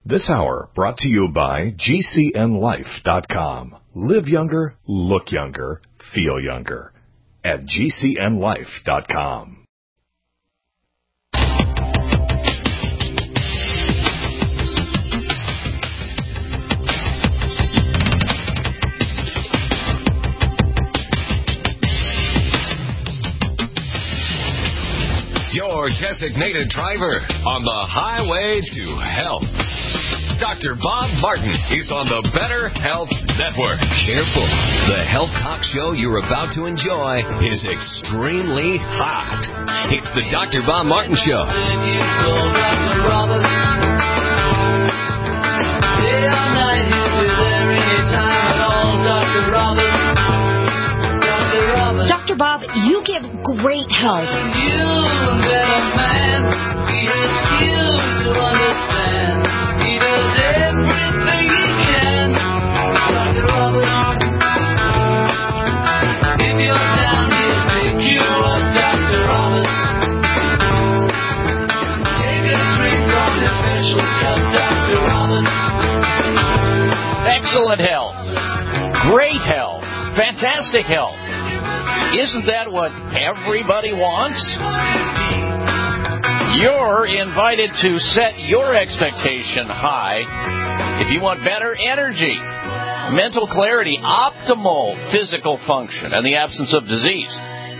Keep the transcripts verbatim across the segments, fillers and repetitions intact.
This hour brought to you by G C N life dot com. Live younger, look younger, feel younger at G C N life dot com. Your designated driver on the highway to health. Doctor Bob Martin is on the Better Health Network. Careful. The health talk show you're about to enjoy is extremely hot. It's the Doctor Bob Martin Show. Doctor Bob, you give great help. Excellent health, great health, fantastic health. Isn't that what everybody wants? You're invited to set your expectation high if you want better energy, mental clarity, optimal physical function, and the absence of disease.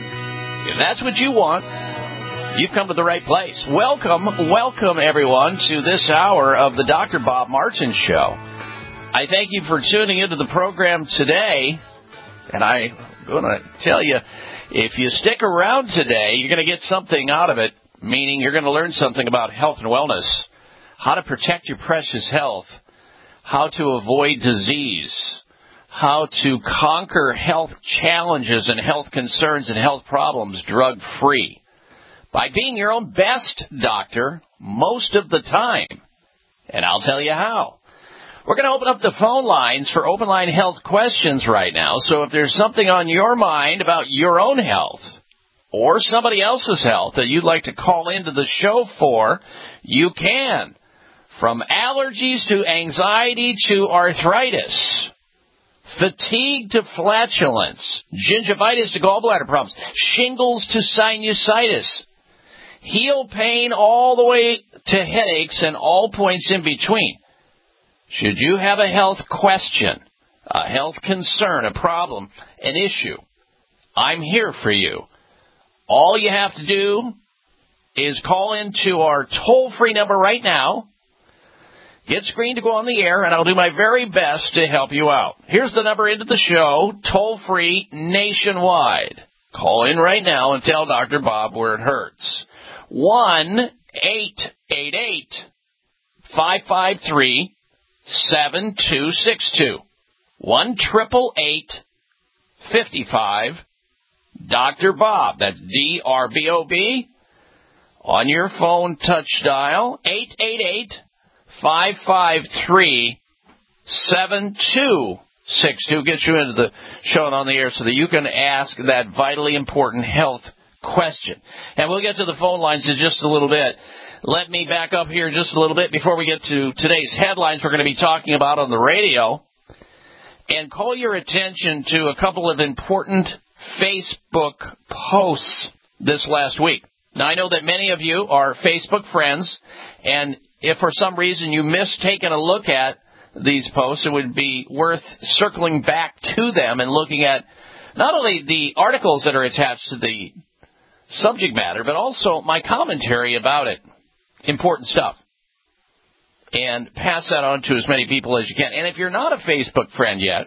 If that's what you want, you've come to the right place. Welcome, welcome everyone to this hour of the Doctor Bob Martin Show. I thank you for tuning into the program today, and I'm going to tell you, if you stick around today, you're going to get something out of it, meaning you're going to learn something about health and wellness, how to protect your precious health, how to avoid disease, how to conquer health challenges and health concerns and health problems drug-free by being your own best doctor most of the time. And I'll tell you how. We're going to open up the phone lines for open line health questions right now. So if there's something on your mind about your own health or somebody else's health that you'd like to call into the show for, you can. From allergies to anxiety to arthritis, fatigue to flatulence, gingivitis to gallbladder problems, shingles to sinusitis, heel pain all the way to headaches and all points in between. Should you have a health question, a health concern, a problem, an issue, I'm here for you. All you have to do is call into our toll-free number right now, get screened to go on the air, and I'll do my very best to help you out. Here's the number into the show, toll-free nationwide. Call in right now and tell Doctor Bob where it hurts. one eight eight eight, five five three, seven two six two. one triple eight, fifty-five, Doctor Bob. That's D R B O B. On your phone touch dial, eight eight eight, five five three, seven two six two. Gets you into the show and on the air so that you can ask that vitally important health question. And we'll get to the phone lines in just a little bit. Let me back up here just a little bit before we get to today's headlines we're going to be talking about on the radio, and call your attention to a couple of important Facebook posts this last week. Now, I know that many of you are Facebook friends, and if for some reason you missed taking a look at these posts, it would be worth circling back to them and looking at not only the articles that are attached to the subject matter, but also my commentary about it. Important stuff. And pass that on to as many people as you can. And if you're not a Facebook friend yet,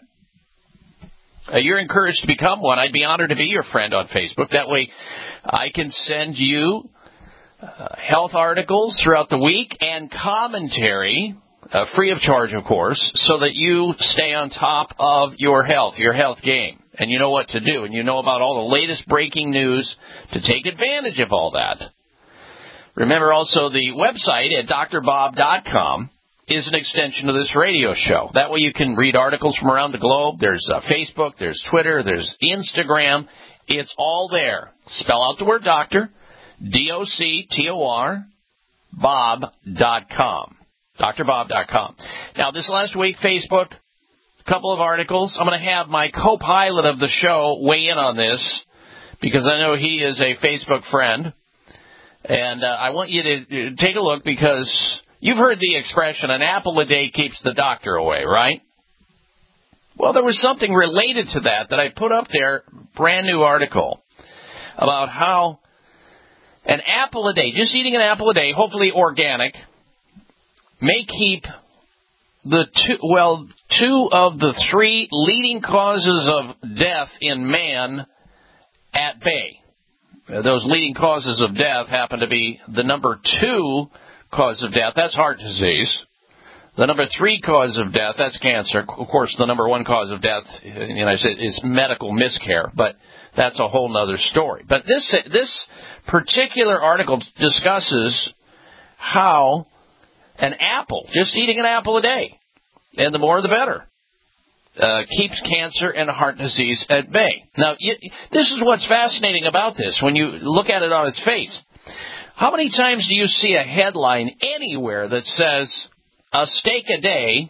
uh, you're encouraged to become one. I'd be honored to be your friend on Facebook. That way I can send you uh, health articles throughout the week and commentary, uh, free of charge, of course, so that you stay on top of your health, your health game. And you know what to do. And you know about all the latest breaking news to take advantage of all that. Remember also the website at D R bob dot com is an extension of this radio show. That way you can read articles from around the globe. There's uh, Facebook, there's Twitter, there's Instagram. It's all there. Spell out the word doctor, D O C T O R, bob dot com. D R bob dot com. Now, this last week, Facebook, a couple of articles. I'm going to have my co-pilot of the show weigh in on this because I know he is a Facebook friend. And uh, I want you to take a look because you've heard the expression, an apple a day keeps the doctor away, right? Well, there was something related to that that I put up there, brand new article, about how an apple a day, just eating an apple a day, hopefully organic, may keep the two, well, two of the three leading causes of death in man at bay. Those leading causes of death happen to be the number two cause of death, that's heart disease. The number three cause of death, that's cancer. Of course, the number one cause of death in the United States is medical miscare, but that's a whole other story. But this this particular article discusses how an apple, just eating an apple a day, and the more the better, uh, keeps cancer and heart disease at bay. Now, you, this is what's fascinating about this when you look at it on its face. How many times do you see a headline anywhere that says, a steak a day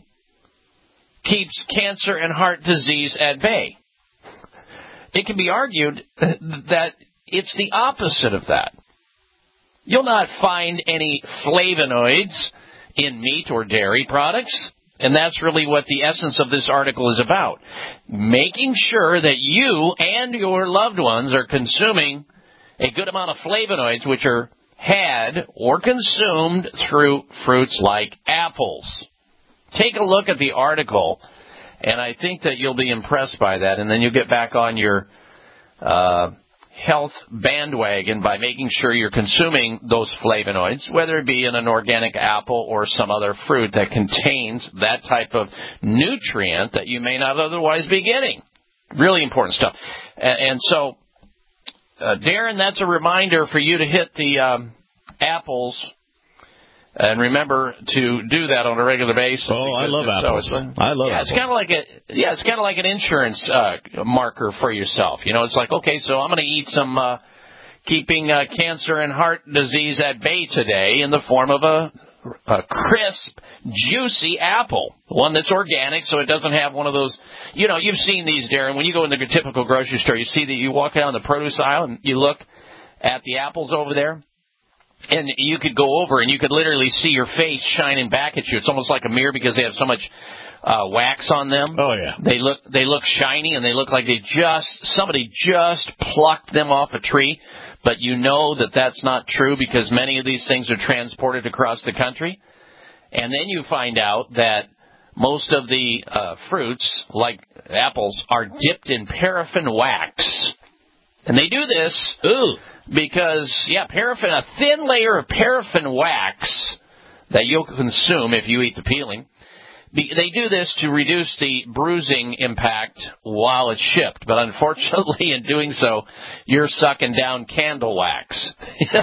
keeps cancer and heart disease at bay? It can be argued that it's the opposite of that. You'll not find any flavonoids in meat or dairy products, and that's really what the essence of this article is about. Making sure that you and your loved ones are consuming a good amount of flavonoids, which are had or consumed through fruits like apples. Take a look at the article, and I think that you'll be impressed by that, and then you'll get back on your uh, health bandwagon by making sure you're consuming those flavonoids, whether it be in an organic apple or some other fruit that contains that type of nutrient that you may not otherwise be getting. Really important stuff. And, and so, uh, Darren, that's a reminder for you to hit the um, apples. And remember to do that on a regular basis. Oh, I love apples. So I love yeah, apples. It's kind of like a yeah, it's kind of like an insurance uh, marker for yourself. You know, it's like, okay, so I'm going to eat some uh, keeping uh, cancer and heart disease at bay today in the form of a, a crisp, juicy apple, one that's organic, so it doesn't have one of those. You know, you've seen these, Darren. When you go into the typical grocery store, you see that you walk down the produce aisle and you look at the apples over there. And you could go over and you could literally see your face shining back at you. It's almost like a mirror because they have so much uh, wax on them. Oh, yeah. They look they look shiny and they look like they just, somebody just plucked them off a tree. But you know that that's not true because many of these things are transported across the country. And then you find out that most of the uh, fruits, like apples, are dipped in paraffin wax. And they do this. Ooh. Because, yeah, paraffin, a thin layer of paraffin wax that you'll consume if you eat the peeling. They do this to reduce the bruising impact while it's shipped. But unfortunately, in doing so, you're sucking down candle wax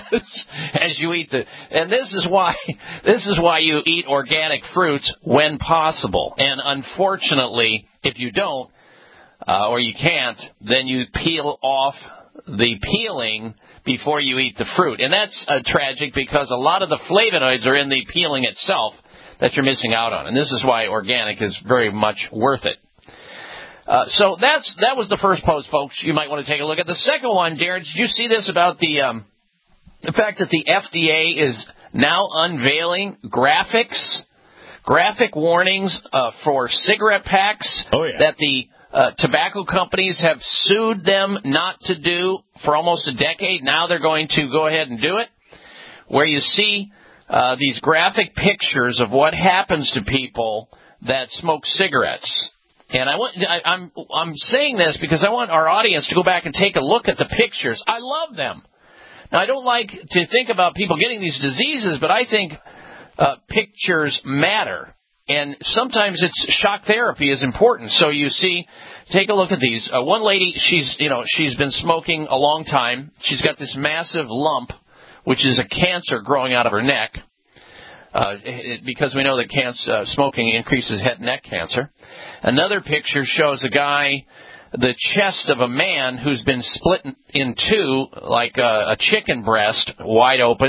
as you eat the. And this is why this is why you eat organic fruits when possible. And unfortunately, if you don't uh, or you can't, then you peel off the peeling before you eat the fruit. And that's uh, tragic because a lot of the flavonoids are in the peeling itself that you're missing out on. And this is why organic is very much worth it. Uh, so that's that was the first post, folks. You might want to take a look at. The second one, Darren, did you see this about the um, the fact that the F D A is now unveiling graphics, graphic warnings uh, for cigarette packs oh, yeah. that the Uh, tobacco companies have sued them not to do for almost a decade. Now they're going to go ahead and do it, where you see uh, these graphic pictures of what happens to people that smoke cigarettes. And I want, I, I'm I'm saying this because I want our audience to go back and take a look at the pictures. I love them. Now, I don't like to think about people getting these diseases, but I think uh, pictures matter. And sometimes it's shock therapy is important. So you see, take a look at these. Uh, one lady, she's you know she's been smoking a long time. She's got this massive lump, which is a cancer growing out of her neck, uh, it, because we know that cancer, uh, smoking increases head and neck cancer. Another picture shows a guy, the chest of a man who's been split in two like a, a chicken breast, wide open.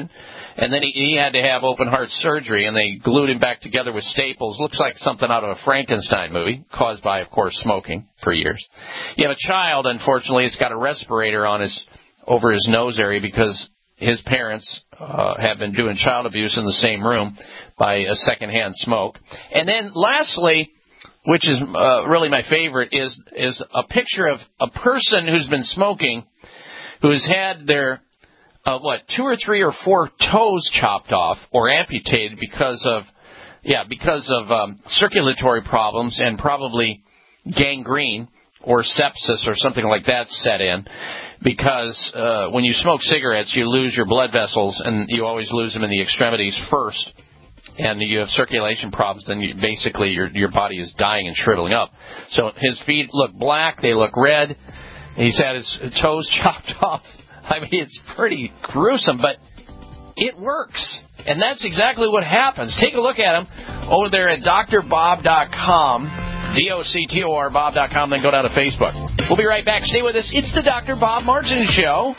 And then he, he had to have open-heart surgery, and they glued him back together with staples. Looks like something out of a Frankenstein movie, caused by, of course, smoking for years. You have a child, unfortunately, has got a respirator on his over his nose area because his parents uh, have been doing child abuse in the same room by a secondhand smoke. And then, lastly, which is uh, really my favorite, is is a picture of a person who's been smoking, who has had their, uh, what, two or three or four toes chopped off or amputated because of, yeah, because of um, circulatory problems and probably gangrene or sepsis or something like that set in. Because uh, when you smoke cigarettes, you lose your blood vessels, and you always lose them in the extremities first. And you have circulation problems, then you, basically your your body is dying and shriveling up. So his feet look black, they look red. He's had his toes chopped off. I mean, it's pretty gruesome, but it works. And that's exactly what happens. Take a look at him over there at D R bob dot com. D O C T O R Bob dot com, then go down to Facebook. We'll be right back. Stay with us. It's the Doctor Bob Martin Show.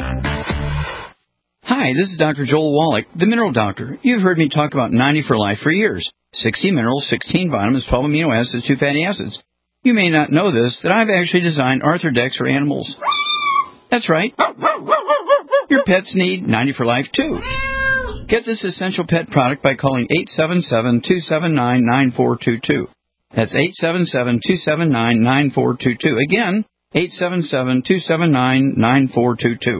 Hi, this is Doctor Joel Wallach, the Mineral Doctor. You've heard me talk about ninety for Life for years. sixty minerals, sixteen vitamins, twelve amino acids, two fatty acids. You may not know this, that I've actually designed Arthrodex for animals. That's right. Your pets need ninety for Life, too. Get this essential pet product by calling eight seven seven, two seven nine, nine four two two. That's eight seven seven, two seven nine, nine four two two. Again, eight seven seven, two seven nine, nine four two two.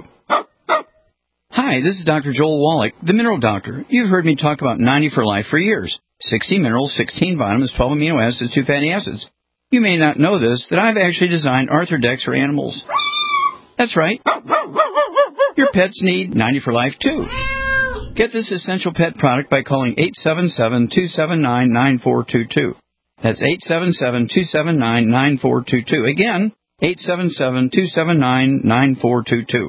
Hi, this is Doctor Joel Wallach, the Mineral Doctor. You've heard me talk about ninety for Life for years. sixty minerals, sixteen vitamins, twelve amino acids, two fatty acids. You may not know this, that I've actually designed Arthrodex for animals. That's right. Your pets need ninety for Life, too. Get this essential pet product by calling eight seven seven, two seven nine, nine four two two. That's eight seven seven, two seven nine, nine four two two. Again, eight seven seven, two seven nine, nine four two two.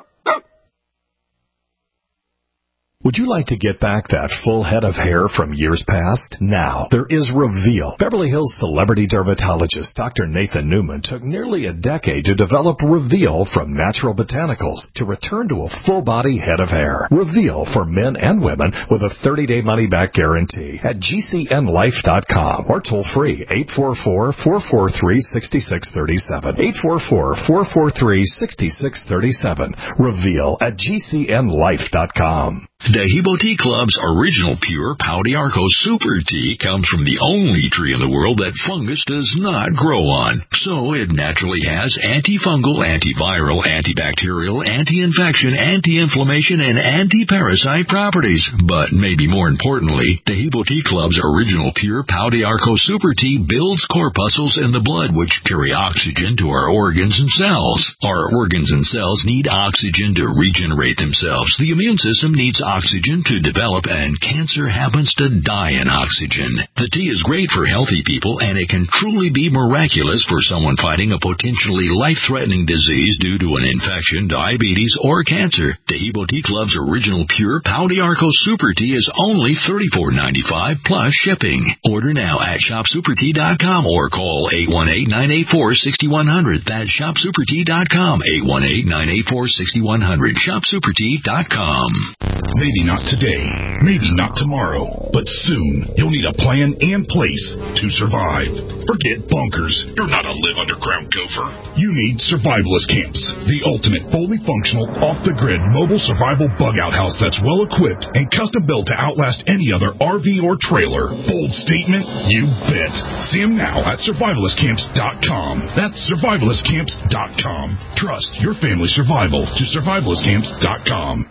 Would you like to get back that full head of hair from years past? Now, there is Reveal. Beverly Hills celebrity dermatologist Doctor Nathan Newman took nearly a decade to develop Reveal from natural botanicals to return to a full-body head of hair. Reveal for men and women with a thirty-day money-back guarantee at G C N life dot com or toll-free eight four four, four four three, six six three seven. eight four four, four four three, six six three seven. Reveal at G C N life dot com. Dahibo Tea Club's original pure Pau d'Arco Super Tea comes from the only tree in the world that fungus does not grow on. So it naturally has antifungal, antiviral, antibacterial, anti-infection, anti-inflammation, and anti-parasite properties. But maybe more importantly, Dahibo Tea Club's original pure Pau d'Arco Super Tea builds corpuscles in the blood which carry oxygen to our organs and cells. Our organs and cells need oxygen to regenerate themselves. The immune system needs oxygen oxygen to develop, and cancer happens to die in oxygen. The tea is great for healthy people, and it can truly be miraculous for someone fighting a potentially life-threatening disease due to an infection, diabetes, or cancer. Dahibo Tea Club's original pure Pau d'Arco Super Tea is only thirty-four ninety-five plus shipping. Order now at shop super tea dot com or call eight one eight, nine eight four, six one zero zero. That's shop super tea dot com, eight one eight, nine eight four, six one zero zero. shop super tea dot com. Maybe not today, maybe not tomorrow, but soon you'll need a plan and place to survive. Forget bunkers. You're not a live underground gopher. You need survivalist camps, the ultimate fully functional, off-the-grid mobile survival bug-out house that's well-equipped and custom-built to outlast any other R V or trailer. Bold statement? You bet. See them now at survivalist camps dot com. That's survivalist camps dot com. Trust your family's survival to survivalist camps dot com.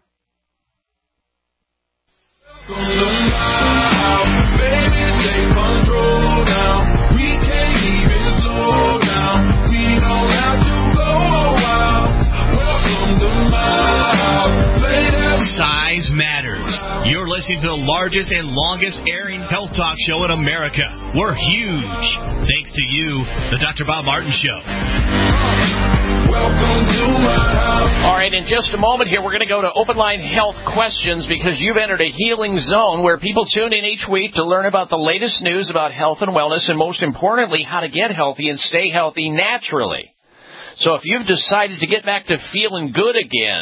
Size matters. You're listening to the largest and longest airing health talk show in America. We're huge. Thanks to you, the Doctor Bob Martin Show. Welcome to my house. All right, in just a moment here, we're going to go to Open Line Health Questions because you've entered a healing zone where people tune in each week to learn about the latest news about health and wellness and, most importantly, how to get healthy and stay healthy naturally. So if you've decided to get back to feeling good again,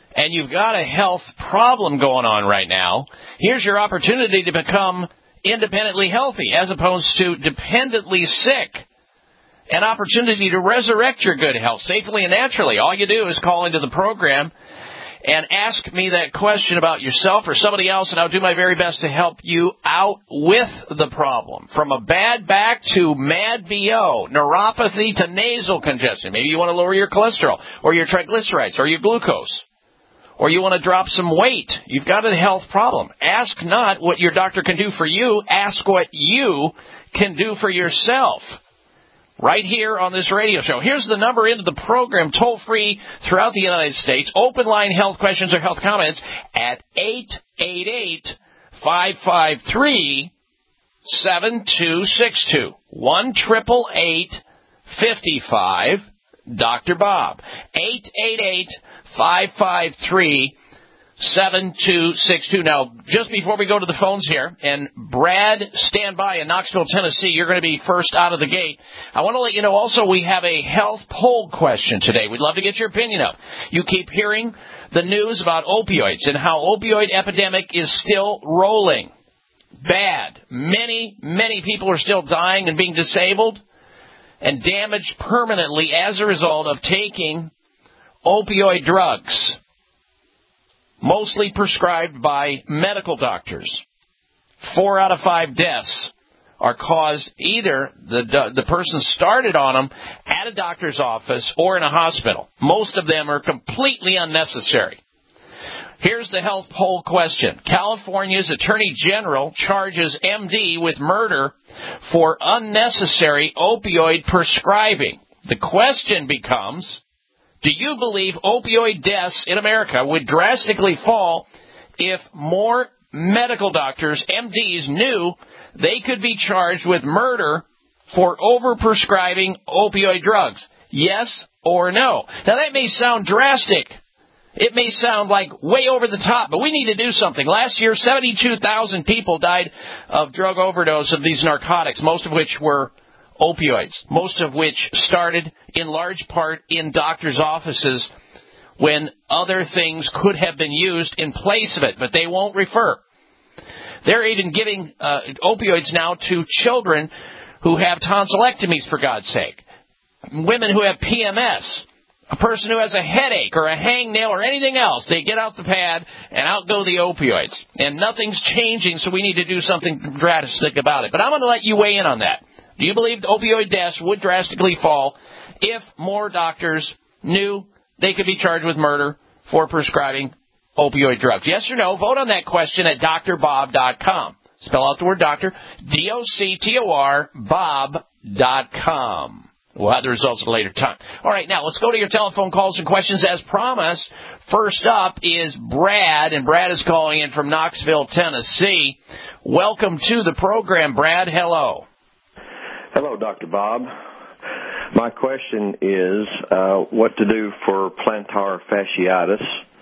and you've got a health problem going on right now, here's your opportunity to become independently healthy as opposed to dependently sick. An opportunity to resurrect your good health safely and naturally. All you do is call into the program and ask me that question about yourself or somebody else, and I'll do my very best to help you out with the problem. From a bad back to mad B O, neuropathy to nasal congestion. Maybe you want to lower your cholesterol or your triglycerides or your glucose. Or you want to drop some weight. You've got a health problem. Ask not what your doctor can do for you. Ask what you can do for yourself. Right here on this radio show. Here's the number into the program, toll-free throughout the United States. Open line health questions or health comments at eight eight eight, five five three, seven two six two. one eight eight eight, five five, Doctor Bob. eight eight eight, five five three, seven two six two. Now, just before we go to the phones here, and Brad, stand by in Knoxville, Tennessee. You're going to be first out of the gate. I want to let you know also we have a health poll question today. We'd love to get your opinion of. You keep hearing the news about opioids and how opioid epidemic is still rolling. Bad. Many, many people are still dying and being disabled and damaged permanently as a result of taking opioid drugs, mostly prescribed by medical doctors. Four out of five deaths are caused either the the person started on them at a doctor's office or in a hospital. Most of them are completely unnecessary. Here's the health poll question. California's Attorney General charges M D with murder for unnecessary opioid prescribing. The question becomes, do you believe opioid deaths in America would drastically fall if more medical doctors, M Ds, knew they could be charged with murder for overprescribing opioid drugs? Yes or no? Now, that may sound drastic. It may sound like way over the top, but we need to do something. Last year, seventy-two thousand people died of drug overdose of these narcotics, most of which were opioids, most of which started in large part in doctors' offices when other things could have been used in place of it, but they won't refer. They're even giving uh, opioids now to children who have tonsillectomies, for God's sake, women who have P M S, a person who has a headache or a hangnail or anything else. They get out the pad and out go the opioids, and nothing's changing, so we need to do something drastic about it. But I'm going to let you weigh in on that. Do you believe opioid deaths would drastically fall if more doctors knew they could be charged with murder for prescribing opioid drugs? Yes or no? Vote on that question at D R bob dot com. Spell out the word doctor, D O C T O R, bob dot com. We'll have the results at a later time. All right, now let's go to your telephone calls and questions as promised. First up is Brad, and Brad is calling in from Knoxville, Tennessee. Welcome to the program, Brad. Hello. Hello, Doctor Bob. My question is uh, what to do for plantar fasciitis.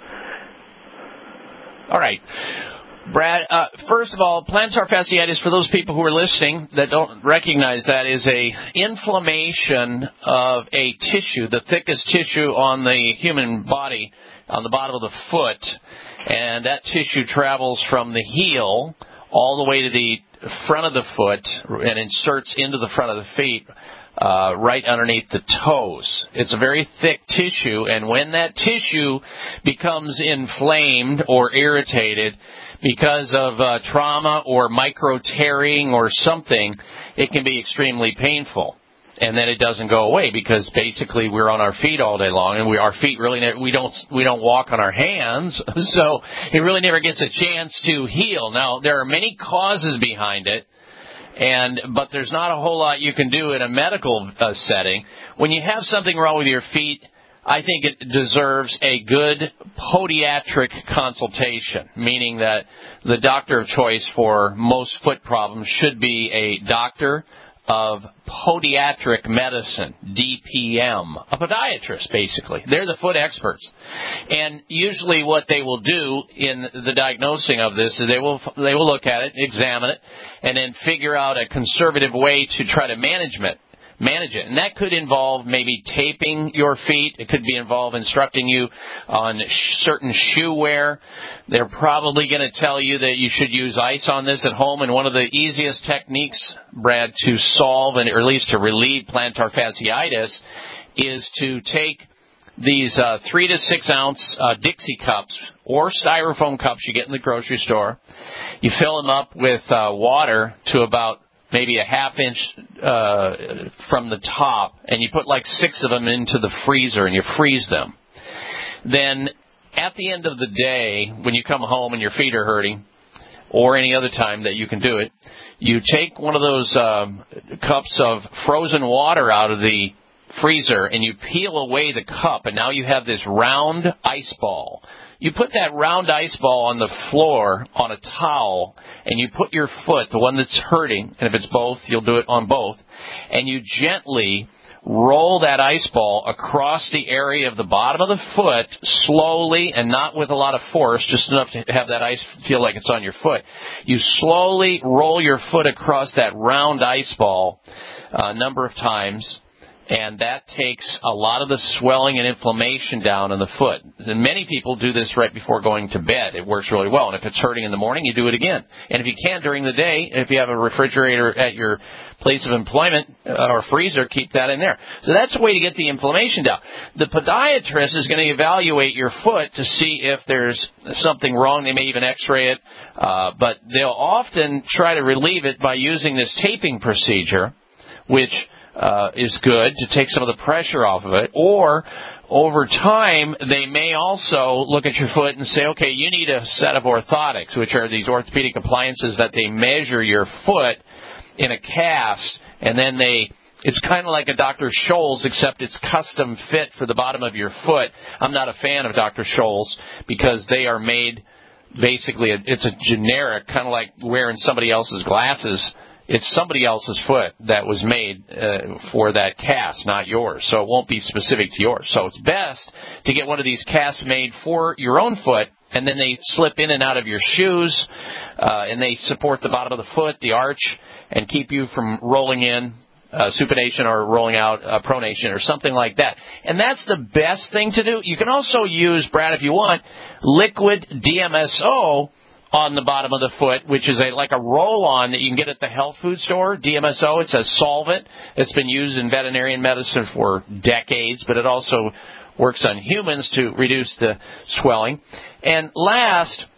All right. Brad, uh, first of all, plantar fasciitis, for those people who are listening that don't recognize that, is a inflammation of a tissue, the thickest tissue on the human body, on the bottom of the foot. And that tissue travels from the heel all the way to the front of the foot and inserts into the front of the feet uh, right underneath the toes. It's a very thick tissue, and when that tissue becomes inflamed or irritated because of uh, trauma or micro-tearing or something, it can be extremely painful. And then it doesn't go away because basically we're on our feet all day long, and we our feet really ne- we don't we don't walk on our hands, so it really never gets a chance to heal. Now, there are many causes behind it, and but there's not a whole lot you can do in a medical uh, setting. When you have something wrong with your feet, I think it deserves a good podiatric consultation, meaning that the doctor of choice for most foot problems should be a doctor of podiatric medicine, D P M, a podiatrist, basically. They're the foot experts. And usually what they will do in the diagnosing of this is they will they will look at it, examine it, and then figure out a conservative way to try to manage it. manage it. And that could involve maybe taping your feet. It could be involved instructing you on sh- certain shoe wear. They're probably going to tell you that you should use ice on this at home. And one of the easiest techniques, Brad, to solve and or at least to relieve plantar fasciitis is to take these uh, three to six ounce uh, Dixie cups or styrofoam cups you get in the grocery store. You fill them up with uh, water to about maybe a half inch uh, from the top, and you put like six of them into the freezer and you freeze them. Then at the end of the day, when you come home and your feet are hurting, or any other time that you can do it, you take one of those uh, cups of frozen water out of the freezer and you peel away the cup, and now you have this round ice ball. You put that round ice ball on the floor on a towel, and you put your foot, the one that's hurting, and if it's both, you'll do it on both, and you gently roll that ice ball across the area of the bottom of the foot slowly and not with a lot of force, just enough to have that ice feel like it's on your foot. You slowly roll your foot across that round ice ball a number of times, and that takes a lot of the swelling and inflammation down in the foot. And many people do this right before going to bed. It works really well. And if it's hurting in the morning, you do it again. And if you can during the day, if you have a refrigerator at your place of employment uh, or freezer, keep that in there. So that's a way to get the inflammation down. The podiatrist is going to evaluate your foot to see if there's something wrong. They may even x-ray it. Uh, but they'll often try to relieve it by using this taping procedure, which Uh, is good to take some of the pressure off of it. Or over time, they may also look at your foot and say, okay, you need a set of orthotics, which are these orthopedic appliances that they measure your foot in a cast, and then they, it's kind of like a Doctor Scholl's, except it's custom fit for the bottom of your foot. I'm not a fan of Doctor Scholl's because they are made, basically, it's a generic, kind of like wearing somebody else's glasses. It's somebody else's foot that was made uh, for that cast, not yours. So it won't be specific to yours. So it's best to get one of these casts made for your own foot, and then they slip in and out of your shoes, uh, and they support the bottom of the foot, the arch, and keep you from rolling in, uh, supination or rolling out, uh, pronation or something like that. And that's the best thing to do. You can also use, Brad, if you want, liquid D M S O on the bottom of the foot, which is a, like a roll-on that you can get at the health food store. D M S O, it's a solvent. It's been used in veterinarian medicine for decades, but it also works on humans to reduce the swelling. And last,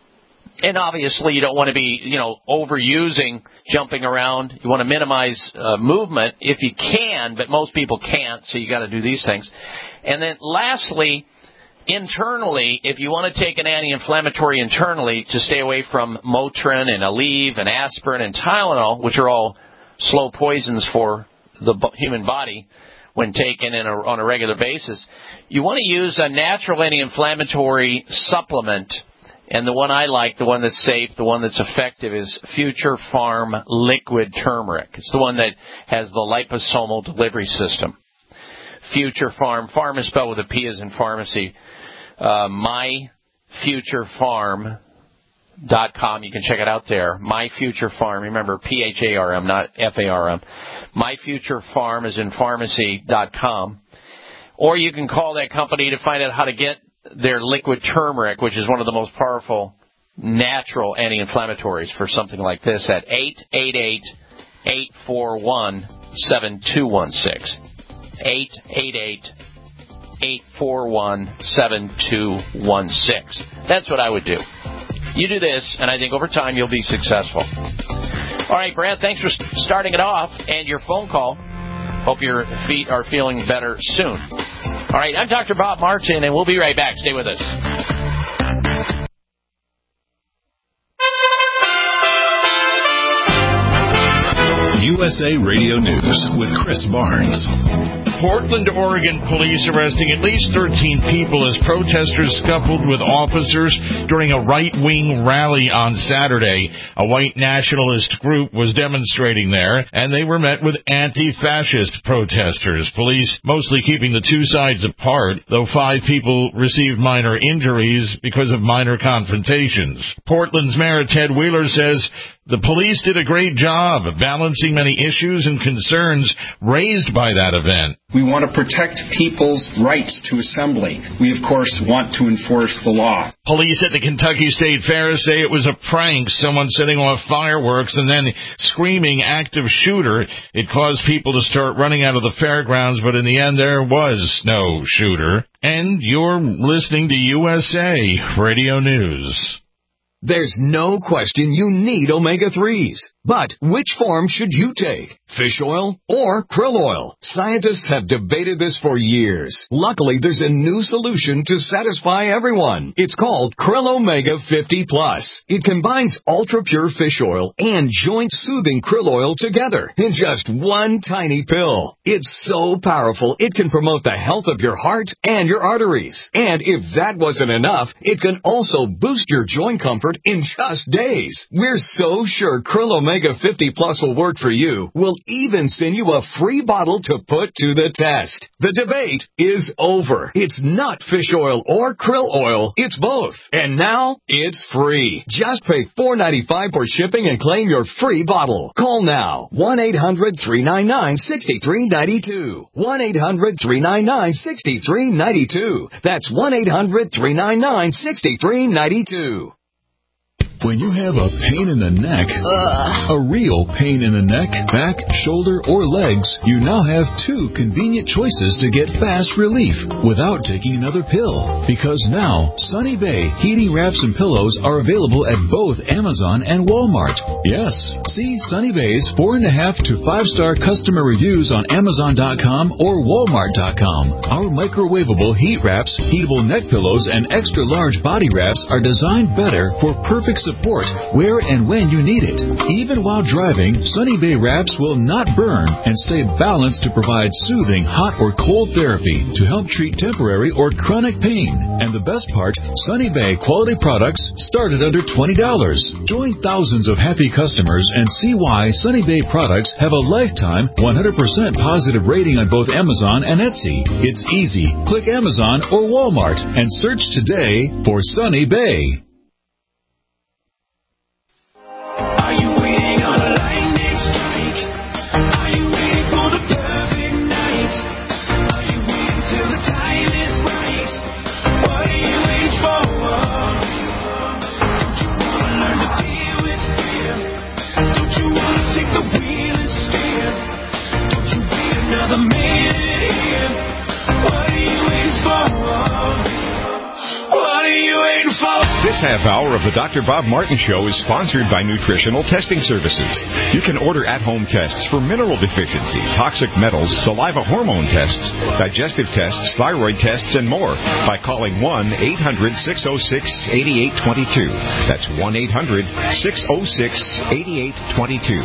and obviously you don't want to be, you know, overusing jumping around. You want to minimize uh, movement if you can, but most people can't, so you got to do these things. And then lastly, internally, if you want to take an anti-inflammatory internally to stay away from Motrin and Aleve and aspirin and Tylenol, which are all slow poisons for the human body when taken in a, on a regular basis, you want to use a natural anti-inflammatory supplement. And the one I like, the one that's safe, the one that's effective is Future Farm Liquid Turmeric. It's the one that has the liposomal delivery system. Future Farm. Farm is spelled with a P as in pharmacy. Uh, my future farm dot com. You can check it out there. MyFutureFarm. Remember, P H A R M, not F A R M. MyFutureFarm is in pharmacy dot com. Or you can call that company to find out how to get their liquid turmeric, which is one of the most powerful natural anti-inflammatories for something like this, at eight eight eight, eight four one, seven two one six. eight eight eight, eight four one, seven two one six. That's what I would do. You do this, and I think over time you'll be successful. All right, Brad, thanks for starting it off and your phone call. Hope your feet are feeling better soon. All right, I'm Doctor Bob Martin, and we'll be right back. Stay with us. U S A Radio News with Chris Barnes. Portland, Oregon police arresting at least thirteen people as protesters scuffled with officers during a right-wing rally on Saturday. A white nationalist group was demonstrating there, and they were met with anti-fascist protesters. Police mostly keeping the two sides apart, though five people received minor injuries because of minor confrontations. Portland's Mayor Ted Wheeler says The police did a great job of balancing many issues and concerns raised by that event. We want to protect people's rights to assembly. We, of course, want to enforce the law. Police at the Kentucky State Fair say it was a prank, someone setting off fireworks and then screaming active shooter. It caused people to start running out of the fairgrounds, but in the end there was no shooter. And you're listening to U S A Radio News. There's no question you need omega threes. But which form should you take? Fish oil or krill oil? Scientists have debated this for years. Luckily, there's a new solution to satisfy everyone. It's called Krill Omega fifty plus. It combines ultra-pure fish oil and joint-soothing krill oil together in just one tiny pill. It's so powerful, it can promote the health of your heart and your arteries. And if that wasn't enough, it can also boost your joint comfort in just days. We're so sure Krill Omega fifty plus will work for you. We'll even send you a free bottle to put to the test. The debate is over. It's not fish oil or krill oil. It's both. And now it's free. Just pay four dollars and ninety-five cents for shipping and claim your free bottle. Call now. one eight hundred three nine nine six three nine two. one eight hundred three nine nine six three nine two. That's one eight hundred three nine nine six three nine two. When you have a pain in the neck, Ugh. a real pain in the neck, back, shoulder, or legs, you now have two convenient choices to get fast relief without taking another pill. Because now, Sunny Bay heating wraps and pillows are available at both Amazon and Walmart. Yes, see Sunny Bay's four and a half to five star customer reviews on Amazon dot com or Walmart dot com. Our microwavable heat wraps, heatable neck pillows, and extra large body wraps are designed better for perfect support where and when you need it. Even while driving, Sunny Bay wraps will not burn and stay balanced to provide soothing hot or cold therapy to help treat temporary or chronic pain. And the best part, Sunny Bay quality products start at under twenty dollars. Join thousands of happy customers and see why Sunny Bay products have a lifetime one hundred percent positive rating on both Amazon and Etsy. It's easy. Click Amazon or Walmart and search today for Sunny Bay. Are you waiting on a lightning strike? Are you waiting for the perfect night? Are you waiting till the time is right? What are you waiting for? Don't you want to learn to deal with fear? Don't you want to take the wheel and steer? Don't you be another minute here? What are you waiting for? What are you waiting for? This half hour of the Doctor Bob Martin Show is sponsored by Nutritional Testing Services. You can order at-home tests for mineral deficiency, toxic metals, saliva hormone tests, digestive tests, thyroid tests, and more by calling one eight hundred six oh six eight eight two two. That's one eight hundred six oh six eight eight two two.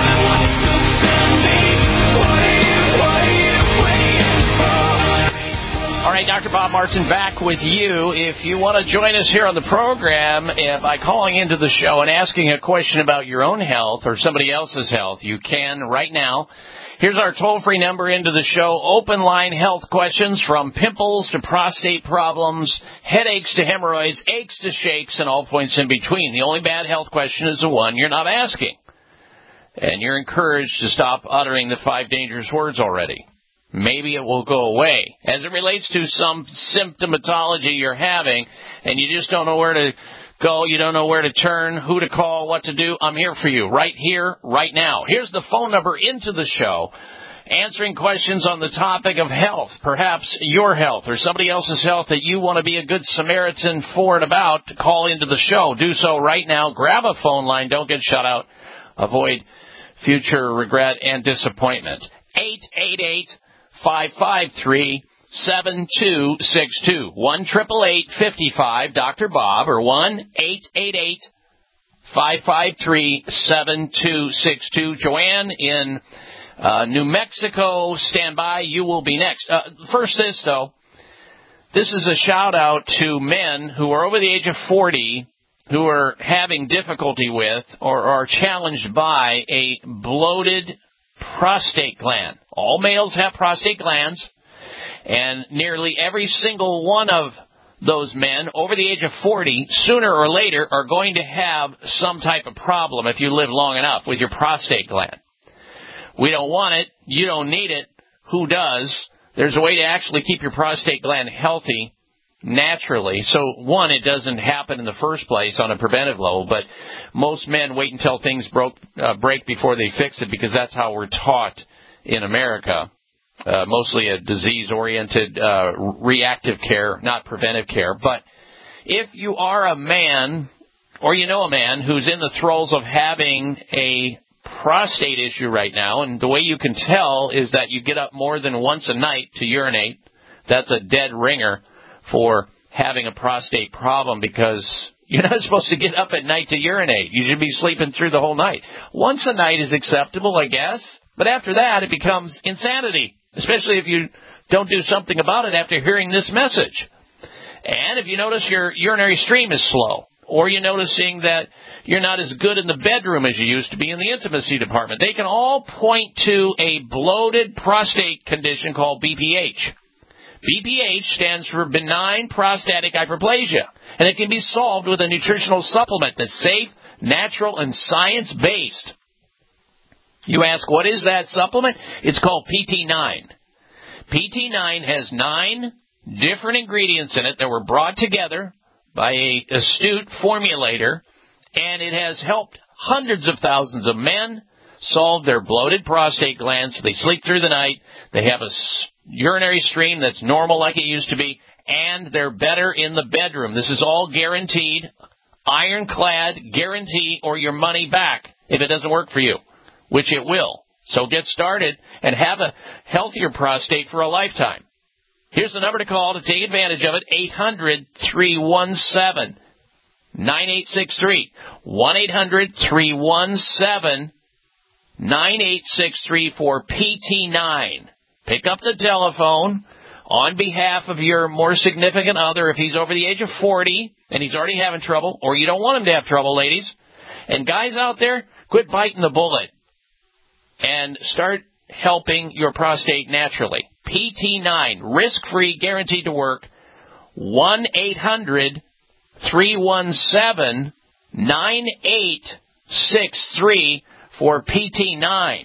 All right, Doctor Bob Martin back with you. If you want to join us here on the program uh, by calling into the show and asking a question about your own health or somebody else's health, you can right now. Here's our toll-free number into the show. Open line health questions from pimples to prostate problems, headaches to hemorrhoids, aches to shakes, and all points in between. The only bad health question is the one you're not asking. And you're encouraged to stop uttering the five dangerous words already. Maybe it will go away. As it relates to some symptomatology you're having, and you just don't know where to go, you don't know where to turn, who to call, what to do, I'm here for you, right here, right now. Here's the phone number into the show, answering questions on the topic of health, perhaps your health or somebody else's health that you want to be a good Samaritan for and about. To call into the show. Do so right now. Grab a phone line. Don't get shut out. Avoid future regret and disappointment. eight eight eight five five three seven two six two. one eight eight eight five five Doctor Bob or one eight eight eight five five three seven two six two. Joanne in uh, New Mexico, stand by. You will be next. Uh, first this, though. This is a shout-out to men who are over the age of forty who are having difficulty with or are challenged by a bloated prostate gland. All males have prostate glands, and nearly every single one of those men over the age of forty, sooner or later, are going to have some type of problem if you live long enough with your prostate gland. We don't want it. You don't need it. Who does? There's a way to actually keep your prostate gland healthy naturally. So, one, it doesn't happen in the first place on a preventive level, but most men wait until things broke, uh, break before they fix it, because that's how we're taught in America. Uh, mostly a disease-oriented uh, reactive care, not preventive care. But if you are a man, or you know a man who's in the throes of having a prostate issue right now, and the way you can tell is that you get up more than once a night to urinate, that's a dead ringer for having a prostate problem, because you're not supposed to get up at night to urinate. You should be sleeping through the whole night. Once a night is acceptable, I guess, but after that it becomes insanity, especially if you don't do something about it after hearing this message. And if you notice your urinary stream is slow, or you're noticing that you're not as good in the bedroom as you used to be in the intimacy department, they can all point to a bloated prostate condition called B P H. B P H stands for benign prostatic hyperplasia, and it can be solved with a nutritional supplement that's safe, natural, and science-based. You ask, what is that supplement? It's called P T nine. P T nine has nine different ingredients in it that were brought together by an astute formulator, and it has helped hundreds of thousands of men solve their bloated prostate glands. They sleep through the night, they have a urinary stream that's normal like it used to be, and they're better in the bedroom. This is all guaranteed, ironclad guarantee, or your money back if it doesn't work for you, which it will. So get started and have a healthier prostate for a lifetime. Here's the number to call to take advantage of it, eight hundred, three one seven, nine eight six three, one eight hundred, three one seven, nine eight six three for P T nine. Pick up the telephone on behalf of your more significant other if he's over the age of forty and he's already having trouble, or you don't want him to have trouble, ladies. And guys out there, quit biting the bullet and start helping your prostate naturally. P T nine, risk-free, guaranteed to work. one eight hundred, three one seven, nine eight six three for P T nine.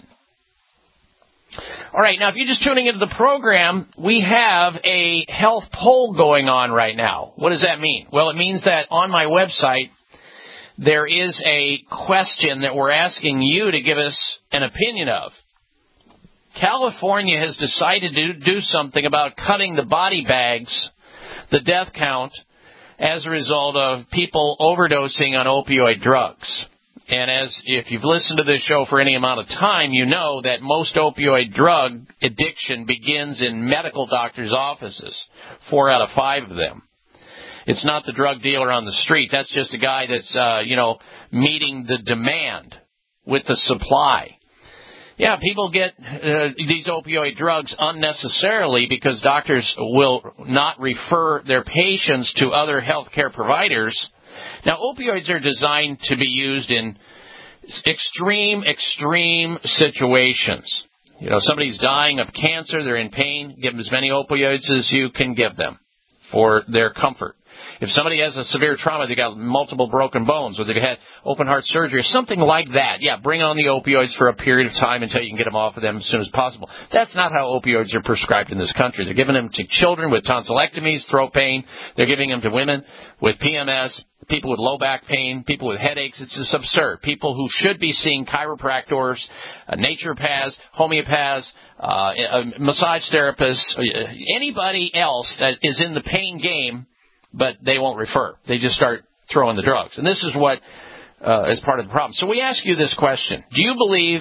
All right, now if you're just tuning into the program, we have a health poll going on right now. What does that mean? Well, it means that on my website, there is a question that we're asking you to give us an opinion of. California has decided to do something about cutting the body bags, the death count, as a result of people overdosing on opioid drugs. And as if you've listened to this show for any amount of time, you know that most opioid drug addiction begins in medical doctors' offices, four out of five of them. It's not the drug dealer on the street. That's just a guy that's, uh, you know, meeting the demand with the supply. Yeah, people get uh, these opioid drugs unnecessarily because doctors will not refer their patients to other healthcare providers. Now, opioids are designed to be used in extreme, extreme situations. You know, somebody's dying of cancer, they're in pain, give them as many opioids as you can give them for their comfort. If somebody has a severe trauma, they've got multiple broken bones, or they've had open heart surgery, or something like that, yeah, bring on the opioids for a period of time until you can get them off of them as soon as possible. That's not how opioids are prescribed in this country. They're giving them to children with tonsillectomies, throat pain. They're giving them to women with P M S, people with low back pain, people with headaches. It's just absurd. People who should be seeing chiropractors, uh, naturopaths, homeopaths, uh, uh, massage therapists, uh, anybody else that is in the pain game, but they won't refer. They just start throwing the drugs. And this is what uh, is part of the problem. So we ask you this question. Do you believe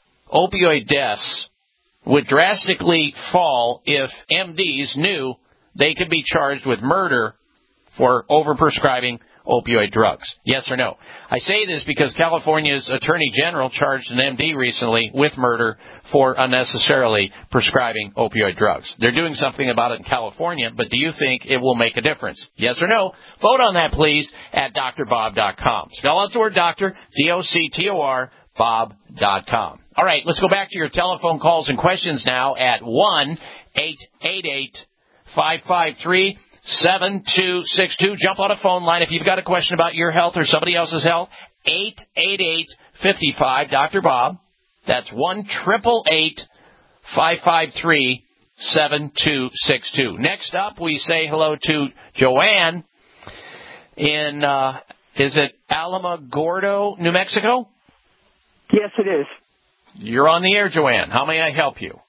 opioid deaths would drastically fall if M Ds knew they could be charged with murder for overprescribing opioid drugs? Yes or no? I say this because California's Attorney General charged an M D recently with murder for unnecessarily prescribing opioid drugs. They're doing something about it in California, but do you think it will make a difference? Yes or no? Vote on that, please, at D R Bob dot com. Spell out the word doctor, D O C T O R, Bob dot com. All right, let's go back to your telephone calls and questions now at one eight eight eight, five five three, seven two six two. Jump on a phone line if you've got a question about your health or somebody else's health. eight eight eight, five five, Doctor Bob. That's one eight eight eight, five five three, seven two six two. Next up, we say hello to Joanne in, uh, is it Alamogordo, New Mexico? Yes, it is. You're on the air, Joanne. How may I help you?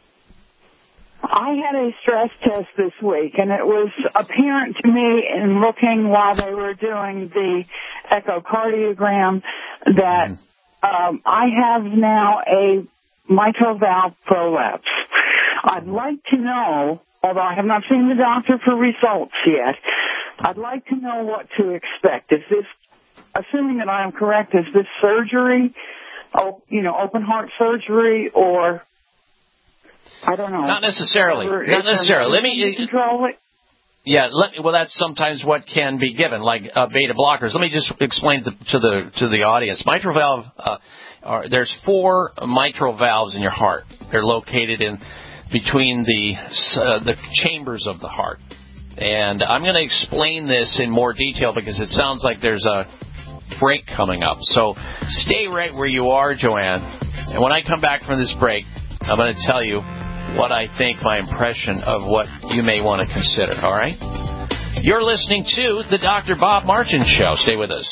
I had a stress test this week, and it was apparent to me in looking while they were doing the echocardiogram that um, I have now a mitral valve prolapse. I'd like to know, although I have not seen the doctor for results yet, I'd like to know what to expect. Is this, assuming that I am correct, is this surgery, oh, you know, open heart surgery, or I don't know. Not necessarily. Not necessarily. Let me control it. Yeah. Let, well, that's sometimes what can be given, like uh, beta blockers. Let me just explain to, to the to the audience. Mitral valve. Uh, are, there's four mitral valves in your heart. They're located in between the uh, the chambers of the heart. And I'm going to explain this in more detail because it sounds like there's a break coming up. So stay right where you are, Joanne. And when I come back from this break, I'm going to tell you what I think, my impression of what you may want to consider, all right? You're listening to the Doctor Bob Martin Show. Stay with us.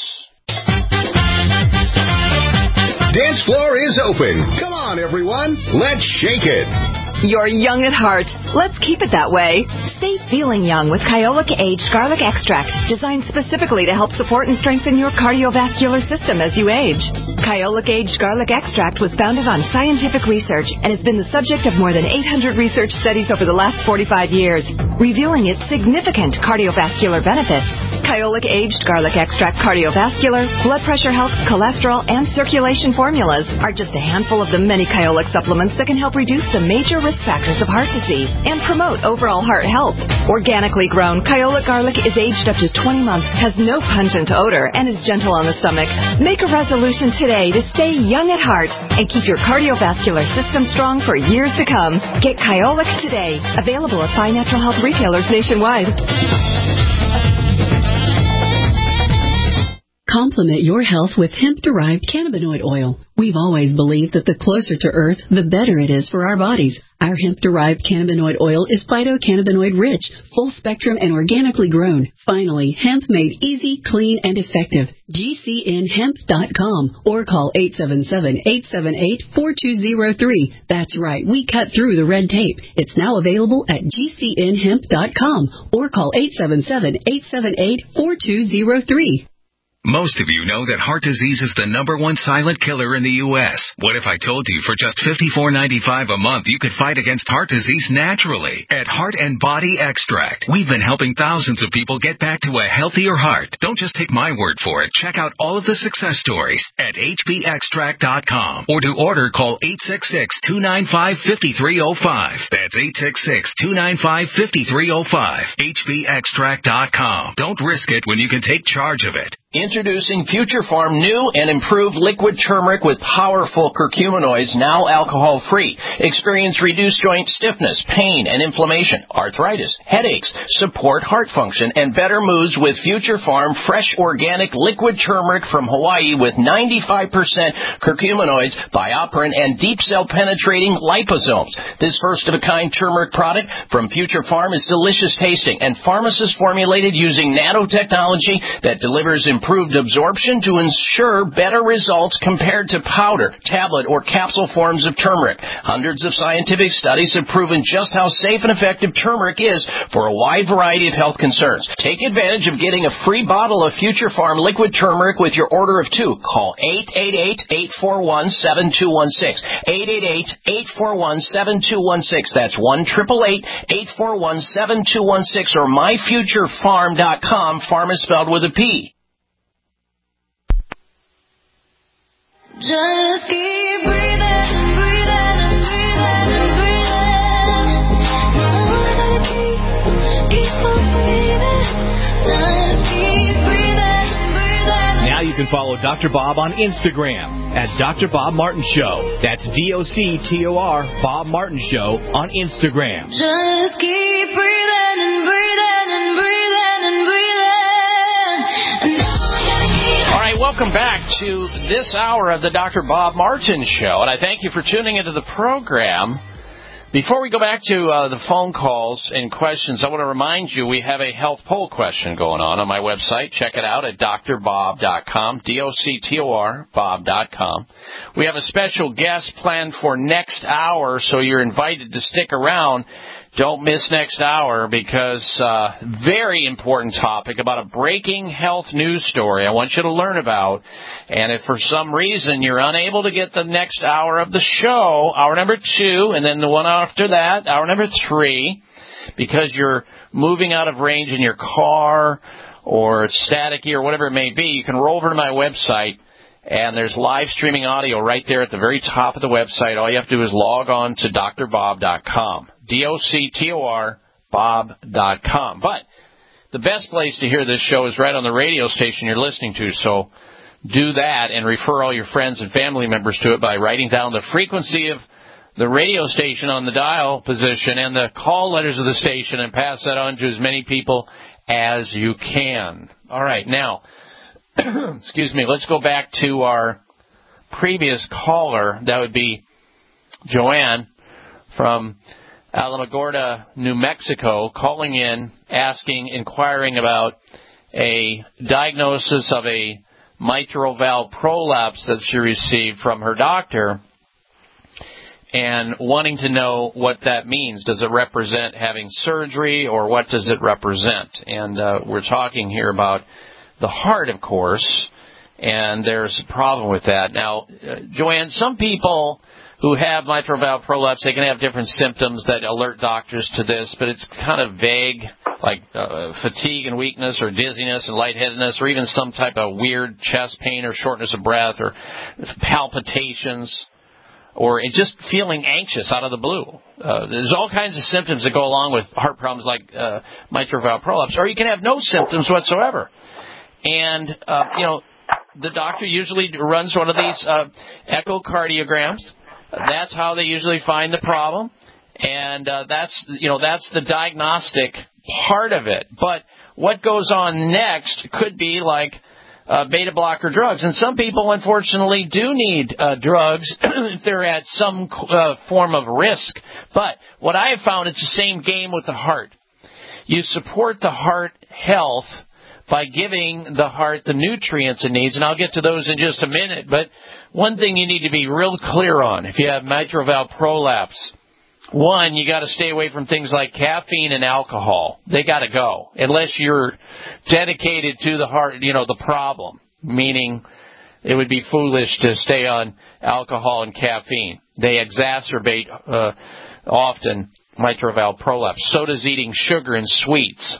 Dance floor is open. Come on, everyone. Let's shake it. You're young at heart. Let's keep it that way. Stay feeling young with Kyolic Aged Garlic Extract, designed specifically to help support and strengthen your cardiovascular system as you age. Kyolic Aged Garlic Extract was founded on scientific research and has been the subject of more than eight hundred research studies over the last forty-five years, revealing its significant cardiovascular benefits. Kyolic Aged Garlic Extract Cardiovascular, blood pressure health, cholesterol, and circulation formulas are just a handful of the many Kyolic supplements that can help reduce the major risk factors of heart disease and promote overall heart health. Organically grown, Kyolic garlic is aged up to twenty months, has no pungent odor, and is gentle on the stomach. Make a resolution today to stay young at heart and keep your cardiovascular system strong for years to come. Get Kyolic today. Available at fine natural health retailers nationwide. Complement your health with hemp-derived cannabinoid oil. We've always believed that the closer to Earth, the better it is for our bodies. Our hemp-derived cannabinoid oil is phytocannabinoid-rich, full-spectrum, and organically grown. Finally, hemp made easy, clean, and effective. G C N hemp dot com or call eight seven seven, eight seven eight, four two zero three. That's right, we cut through the red tape. It's now available at G C N hemp dot com or call eight seven seven, eight seven eight, four two zero three. Most of you know that heart disease is the number one silent killer in the U S What if I told you for just fifty-four ninety-five a month you could fight against heart disease naturally? At Heart and Body Extract, we've been helping thousands of people get back to a healthier heart. Don't just take my word for it. Check out all of the success stories at H B extract dot com. Or to order, call eight six six, two nine five, five three zero five. That's eight six six, two nine five, five three zero five. H B extract dot com. Don't risk it when you can take charge of it. Introducing Future Farm new and improved liquid turmeric with powerful curcuminoids, now alcohol-free. Experience reduced joint stiffness, pain and inflammation, arthritis, headaches, support heart function, and better moods with Future Farm fresh organic liquid turmeric from Hawaii with ninety-five percent curcuminoids, bioperin, and deep cell penetrating liposomes. This first-of-a-kind turmeric product from Future Farm is delicious tasting and pharmacist formulated using nanotechnology that delivers improved Improved absorption to ensure better results compared to powder, tablet, or capsule forms of turmeric. Hundreds of scientific studies have proven just how safe and effective turmeric is for a wide variety of health concerns. Take advantage of getting a free bottle of Future Farm liquid turmeric with your order of two. Call eight eight eight, eight four one, seven two one six. eight eight eight, eight four one, seven two one six. That's one eight eight eight, eight four one, seven two one six or my future farm dot com. Farm is spelled with a P. Just keep breathing and breathing and breathing and breathing. Keep on breathing. Just keep breathing and breathing. Now you can follow Doctor Bob on Instagram at Doctor Bob Martin Show. That's D O C T O R Bob Martin Show on Instagram. Just keep breathing and breathing and breathing. welcome back to this hour of the Doctor Bob Martin Show, and I thank you for tuning into the program. Before we go back to uh, the phone calls and questions, I want to remind you we have a health poll question going on on my website. Check it out at D R bob dot com, D O C T O R, bob dot com. We have a special guest planned for next hour, so you're invited to stick around. Don't miss next hour because uh very important topic about a breaking health news story I want you to learn about. And if for some reason you're unable to get the next hour of the show, hour number two, and then the one after that, hour number three, because you're moving out of range in your car or it's staticky or whatever it may be, you can roll over to my website. And there's live streaming audio right there at the very top of the website. All you have to do is log on to D R bob dot com. D O C T O R, bob dot com. But the best place to hear this show is right on the radio station you're listening to. So do that and refer all your friends and family members to it by writing down the frequency of the radio station on the dial position and the call letters of the station and pass that on to as many people as you can. All right, now... excuse me, let's go back to our previous caller. That would be Joanne from Alamogordo, New Mexico, calling in, asking, inquiring about a diagnosis of a mitral valve prolapse that she received from her doctor and wanting to know what that means. Does it represent having surgery, or what does it represent? And uh, we're talking here about the heart, of course, and there's a problem with that. Now, uh, Joanne, some people who have mitral valve prolapse, they can have different symptoms that alert doctors to this, but it's kind of vague, like uh, fatigue and weakness or dizziness and lightheadedness, or even some type of weird chest pain or shortness of breath or palpitations, or just feeling anxious out of the blue. Uh, there's all kinds of symptoms that go along with heart problems like uh, mitral valve prolapse, or you can have no symptoms whatsoever. And, uh, you know, the doctor usually runs one of these uh, echocardiograms. That's how they usually find the problem. And uh, that's, you know, that's the diagnostic part of it. But what goes on next could be like uh, beta blocker drugs. And some people, unfortunately, do need uh, drugs if they're at some uh, form of risk. But what I have found, it's the same game with the heart. You support the heart health by giving the heart the nutrients it needs, and I'll get to those in just a minute. But one thing you need to be real clear on, if you have mitral valve prolapse, one, you got to stay away from things like caffeine and alcohol. They got to go, unless you're dedicated to the heart, you know, the problem, meaning it would be foolish to stay on alcohol and caffeine. They exacerbate uh, often mitral valve prolapse. So does eating sugar and sweets.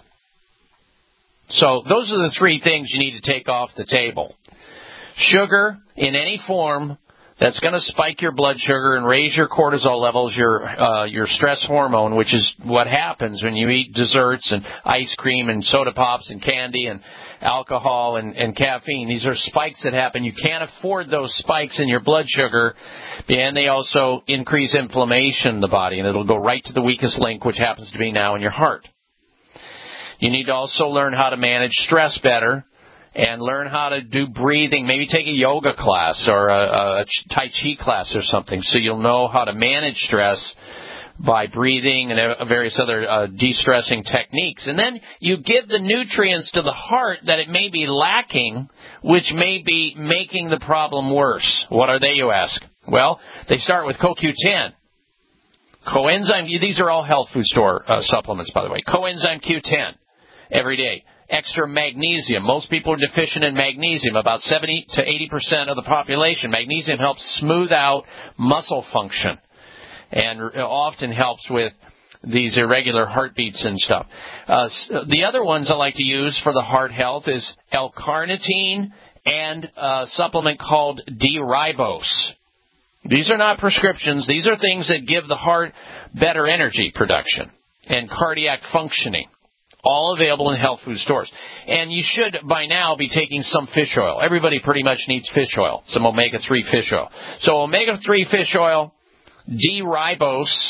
So those are the three things you need to take off the table. Sugar in any form that's going to spike your blood sugar and raise your cortisol levels, your uh, your stress hormone, which is what happens when you eat desserts and ice cream and soda pops and candy and alcohol and, and caffeine. These are spikes that happen. You can't afford those spikes in your blood sugar, and they also increase inflammation in the body, and it'll go right to the weakest link, which happens to be now in your heart. You need to also learn how to manage stress better and learn how to do breathing. Maybe take a yoga class or a, a Tai Chi class or something so you'll know how to manage stress by breathing and various other uh, de-stressing techniques. And then you give the nutrients to the heart that it may be lacking, which may be making the problem worse. What are they, you ask? Well, they start with C O Q ten. Coenzyme, these are all health food store uh, supplements, by the way. Coenzyme Q ten every day. Extra magnesium. Most people are deficient in magnesium. About seventy to eighty percent of the population. Magnesium helps smooth out muscle function and often helps with these irregular heartbeats and stuff. Uh, the other ones I like to use for the heart health is L-carnitine and a supplement called D-ribose. These are not prescriptions. These are things that give the heart better energy production and cardiac functioning. All available in health food stores. And you should, by now, be taking some fish oil. Everybody pretty much needs fish oil, some omega three fish oil. So omega three fish oil, D-ribose,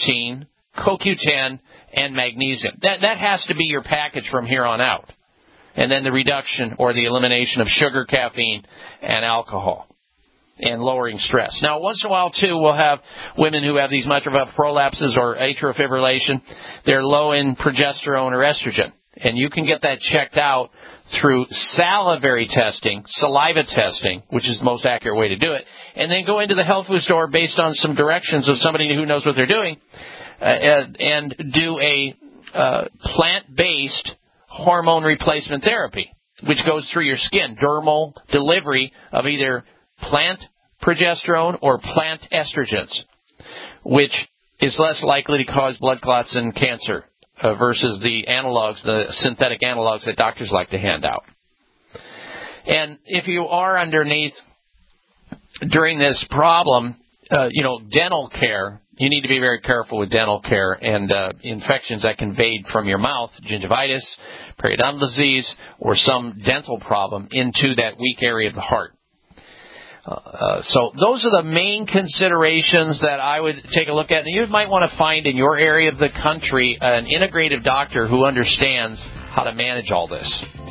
L-carnitine, C O Q ten, and magnesium. That, that has to be your package from here on out. and then the reduction or the elimination of sugar, caffeine, and alcohol, and lowering stress. Now, once in a while, too, we'll have women who have these mitral prolapses or atrial fibrillation. They're low in progesterone or estrogen, and you can get that checked out through salivary testing, saliva testing, which is the most accurate way to do it, and then go into the health food store based on some directions of somebody who knows what they're doing, uh, and do a uh, plant-based hormone replacement therapy, which goes through your skin, dermal delivery of either plant progesterone or plant estrogens, which is less likely to cause blood clots and cancer uh, versus the analogs, the synthetic analogs that doctors like to hand out. And if you are underneath during this problem, uh, you know, dental care, you need to be very careful with dental care and uh, infections that can invade from your mouth, gingivitis, periodontal disease, or some dental problem into that weak area of the heart. Uh, so those are the main considerations that I would take a look at. And you might want to find in your area of the country an integrative doctor who understands how to manage all this.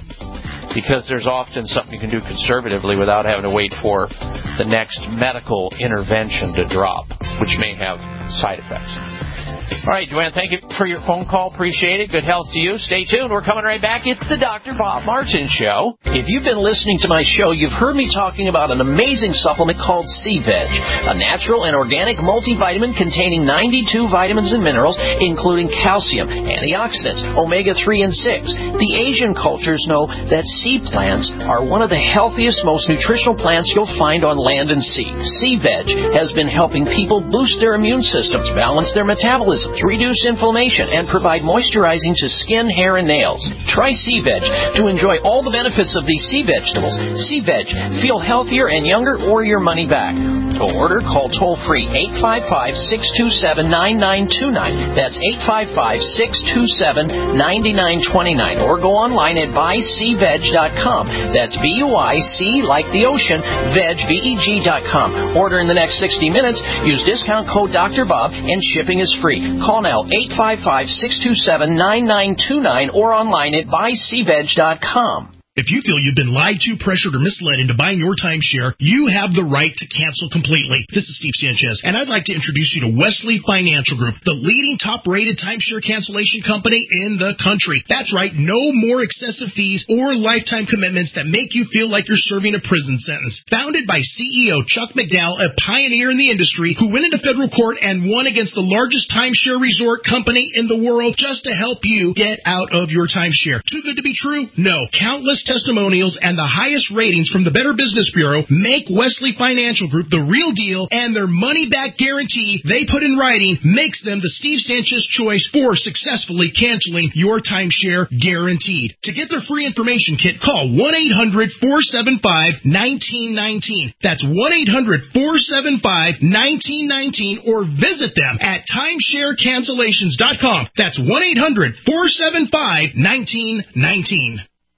Because there's often something you can do conservatively without having to wait for the next medical intervention to drop, which may have side effects. All right, Joanne, thank you for your phone call. Appreciate it. Good health to you. Stay tuned. We're coming right back. It's the Doctor Bob Martin Show. If you've been listening to my show, you've heard me talking about an amazing supplement called C-Veg, a natural and organic multivitamin containing ninety-two vitamins and minerals, including calcium, antioxidants, omega three and six. The Asian cultures know that sea plants are one of the healthiest, most nutritional plants you'll find on land and sea. C-Veg has been helping people boost their immune systems, balance their metabolism, reduce inflammation, and provide moisturizing to skin, hair, and nails. Try C-Veg to enjoy all the benefits of these sea vegetables. C-Veg. Feel healthier and younger or your money back. To order, call toll-free eight five five, six two seven, nine nine two nine. That's eight five five, six two seven, nine nine two nine. Or go online at buy c veg dot com. That's B U I C like the ocean, veg, V E G dot com. Order in the next sixty minutes. Use discount code Doctor Bob, and shipping is free. Call now, eight five five, six two seven, nine nine two nine, or online at buy c veg dot com. If you feel you've been lied to, pressured, or misled into buying your timeshare, you have the right to cancel completely. This is Steve Sanchez, and I'd like to introduce you to Wesley Financial Group, the leading top-rated timeshare cancellation company in the country. That's right, no more excessive fees or lifetime commitments that make you feel like you're serving a prison sentence. Founded by C E O Chuck McDowell, a pioneer in the industry who went into federal court and won against the largest timeshare resort company in the world just to help you get out of your timeshare. Too good to be true? No. Countless testimonials and the highest ratings from the Better Business Bureau make Wesley Financial Group the real deal, and their money-back guarantee they put in writing makes them the Steve Sanchez choice for successfully canceling your timeshare guaranteed. To get their free information kit, call one eight hundred, four seven five, one nine one nine. That's one eight hundred, four seven five, one nine one nine, or visit them at timeshare cancellations dot com. That's one eight hundred, four seven five, one nine one nine.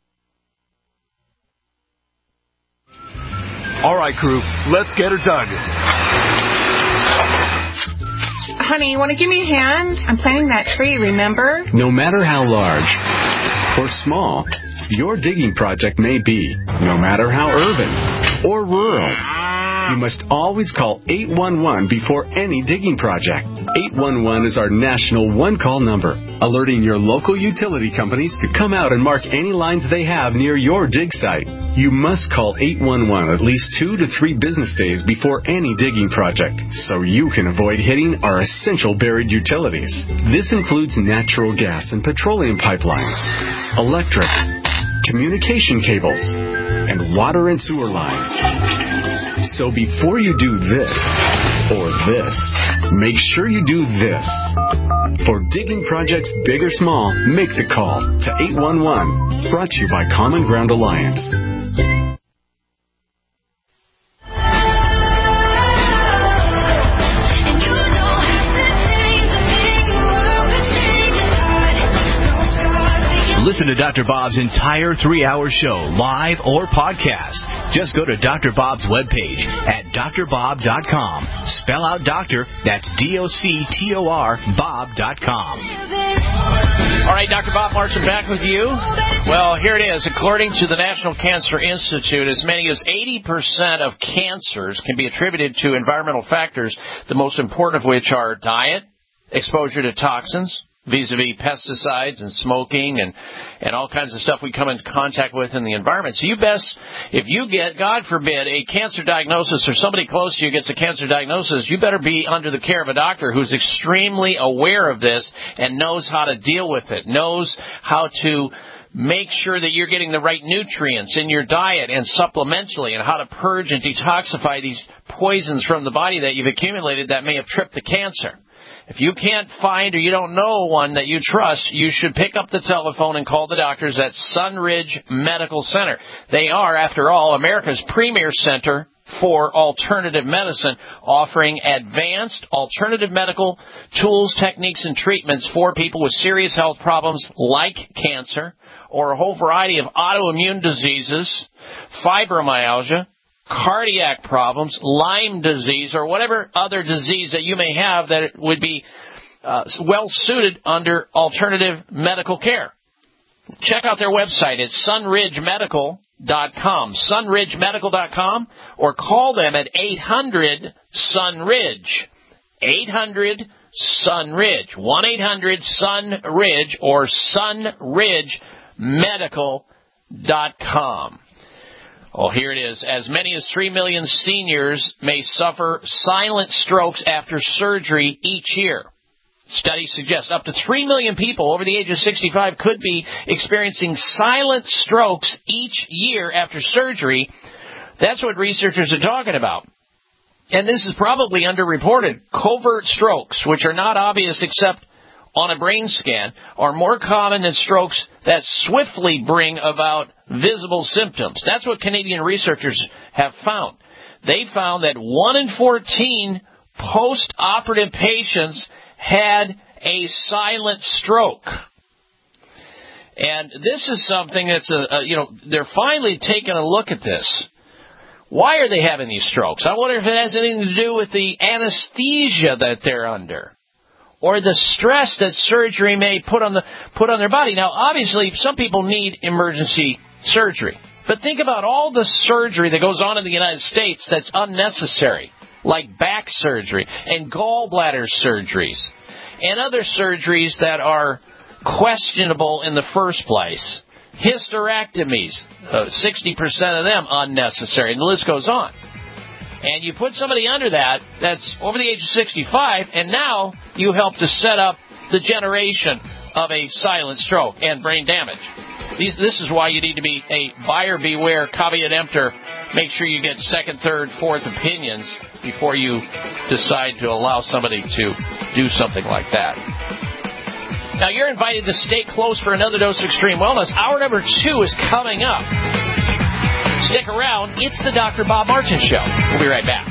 All right, crew, let's get her dug. Honey, you want to give me a hand? I'm planting that tree, remember? No matter how large or small your digging project may be, no matter how urban or rural, you must always call eight one one before any digging project. eight one one is our national one-call number, alerting your local utility companies to come out and mark any lines they have near your dig site. You must call eight one one at least two to three business days before any digging project, so you can avoid hitting our essential buried utilities. This includes natural gas and petroleum pipelines, electric, communication cables, and water and sewer lines. So before you do this or this, make sure you do this. For digging projects big or small, make the call to eight one one. Brought to you by Common Ground Alliance. Listen to Doctor Bob's entire three-hour show, live or podcast. Just go to Doctor Bob's webpage at D R bob dot com. Spell out doctor, that's D O C T O R, Bob dot com. All right, Doctor Bob Martin back with you. Well, here it is. According to the National Cancer Institute, as many as eighty percent of cancers can be attributed to environmental factors, the most important of which are diet, exposure to toxins, vis-a-vis pesticides and smoking and, and all kinds of stuff we come into contact with in the environment. So you best, if you get, God forbid, a cancer diagnosis or somebody close to you gets a cancer diagnosis, you better be under the care of a doctor who's extremely aware of this and knows how to deal with it, knows how to make sure that you're getting the right nutrients in your diet and supplementally, and how to purge and detoxify these poisons from the body that you've accumulated that may have tripped the cancer. If you can't find or you don't know one that you trust, you should pick up the telephone and call the doctors at Sunridge Medical Center. They are, after all, America's premier center for alternative medicine, offering advanced alternative medical tools, techniques, and treatments for people with serious health problems like cancer or a whole variety of autoimmune diseases, fibromyalgia, cardiac problems, Lyme disease, or whatever other disease that you may have that would be uh, well suited under alternative medical care. Check out their website. It's sunridge medical dot com, sunridge medical dot com, or call them at eight hundred sunridge, eight hundred sunridge, one eight hundred sunridge, or sunridge medical dot com. Oh, here it is. As many as three million seniors may suffer silent strokes after surgery each year. Studies suggest up to three million people over the age of sixty-five could be experiencing silent strokes each year after surgery. That's what researchers are talking about. And this is probably underreported. Covert strokes, which are not obvious except on a brain scan, are more common than strokes that swiftly bring about visible symptoms. That's what Canadian researchers have found. They found that one in fourteen post-operative patients had a silent stroke. And this is something that's, a, a, you know, they're finally taking a look at this. Why are they having these strokes? I wonder if it has anything to do with the anesthesia that they're under, or the stress that surgery may put on the put on their body. Now, obviously, some people need emergency surgery. But think about all the surgery that goes on in the United States that's unnecessary, like back surgery and gallbladder surgeries and other surgeries that are questionable in the first place. Hysterectomies, uh, sixty percent of them unnecessary, and the list goes on. And you put somebody under that that's over the age of sixty-five, and now you help to set up the generation of a silent stroke and brain damage. These, this is why you need to be a buyer beware, caveat emptor. Make sure you get second, third, fourth opinions before you decide to allow somebody to do something like that. Now, you're invited to stay close for another dose of Extreme Wellness. Hour number two is coming up. Stick around. It's the Doctor Bob Martin Show. We'll be right back.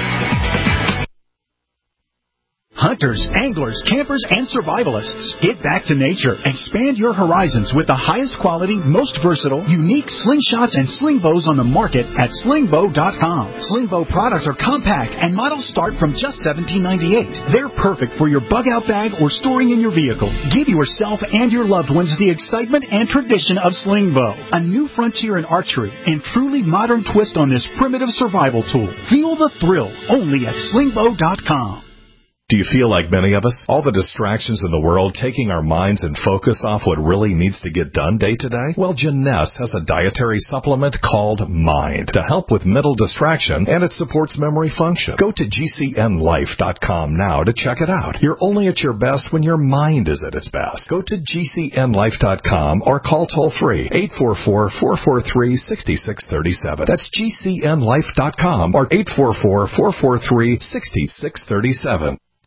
Hunters, anglers, campers, and survivalists. Get back to nature. Expand your horizons with the highest quality, most versatile, unique slingshots and sling bows on the market at sling bow dot com. Sling bow products are compact and models start from just seventeen ninety-eight. They're perfect for your bug-out bag or storing in your vehicle. Give yourself and your loved ones the excitement and tradition of sling bow. A new frontier in archery and truly modern twist on this primitive survival tool. Feel the thrill only at sling bow dot com. Do you feel like many of us? All the distractions in the world taking our minds and focus off what really needs to get done day to day? Well, Jeunesse has a dietary supplement called Mind to help with mental distraction, and it supports memory function. Go to G C N life dot com now to check it out. You're only at your best when your mind is at its best. Go to G C N life dot com or call toll-free eight four four, four four three, six six three seven. That's G C N life dot com or eight four four, four four three, six six three seven.